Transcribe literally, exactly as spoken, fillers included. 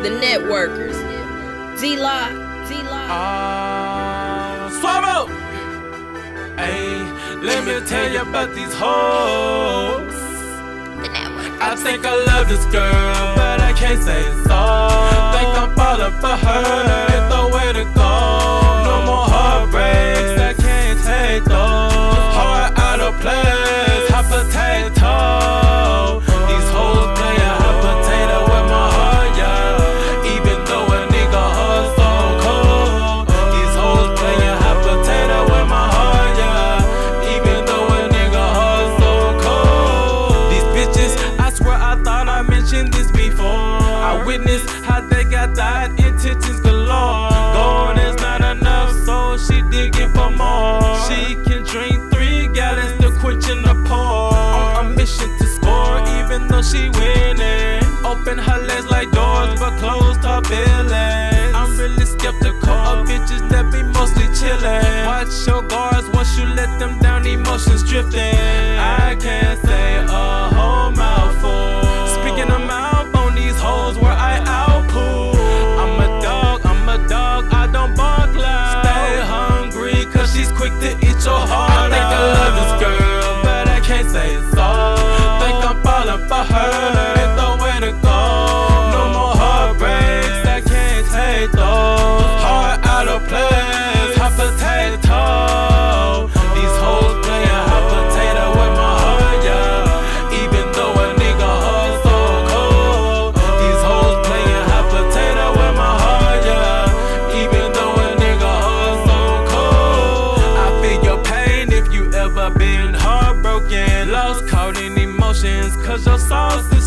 The Networkers. D-Lock. D-Lock. Uh, Swallow! Ayy, let me tell you about these hoes. I think I love this girl, but I can't say so. Think I'm falling for her, it's the way to go. No more heartbreaks, I can't take those. Heart out of place, hot potato. These hoes playin' hot potato with my heart, yeah. Even though a nigga heart so cold. These hoes playin' hot potato with my heart, yeah. Even though a nigga heart so cold. These bitches, I swear I thought I mentioned this before. I witnessed how they got died, intentions galore. Gold is not enough, so she digging for more. She can drink three gallons to quenching the pour. On a mission to score, even though she winning. Open her legs like doors, but closed her belly. I'm really skeptical of bitches that be mostly chillin'. Watch your guards once you let them down, emotions drifting. I can't say a whole mouthful. Speaking of mouth on these hoes where I outpool. I'm a dog, I'm a dog, I don't bark loud. Stay hungry, cause she's quick to eat your heart. I think I love this girl, but I can't say so. Think I'm falling for her, it's the way to go. No more heartbreaks, I can't take those. Heart out of place, hot potato. These hoes playin' hot potato with my heart, yeah. Even though a nigga heart so cold. These hoes playin' hot potato with my heart, yeah. Even though a nigga heart so cold. I feel your pain if you ever been heartbroken. Lost, caught in emotions, cause your sauce is